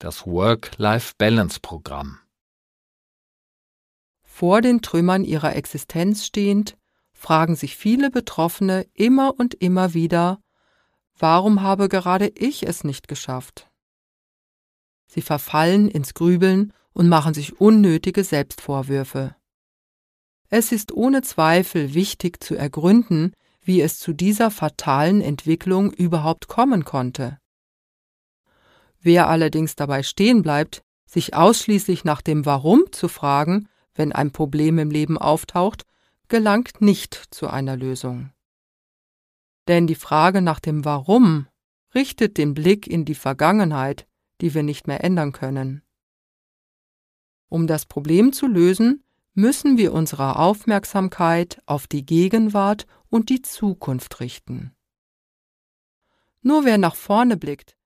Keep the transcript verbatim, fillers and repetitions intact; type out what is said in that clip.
das Work-Life-Balance-Programm. Vor den Trümmern ihrer Existenz stehend, fragen sich viele Betroffene immer und immer wieder, warum habe gerade ich es nicht geschafft? Sie verfallen ins Grübeln und machen sich unnötige Selbstvorwürfe. Es ist ohne Zweifel wichtig zu ergründen, wie es zu dieser fatalen Entwicklung überhaupt kommen konnte. Wer allerdings dabei stehen bleibt, sich ausschließlich nach dem Warum zu fragen, wenn ein Problem im Leben auftaucht, gelangt nicht zu einer Lösung. Denn die Frage nach dem Warum richtet den Blick in die Vergangenheit, die wir nicht mehr ändern können. Um das Problem zu lösen, müssen wir unsere Aufmerksamkeit auf die Gegenwart und die Zukunft richten. Nur wer nach vorne blickt,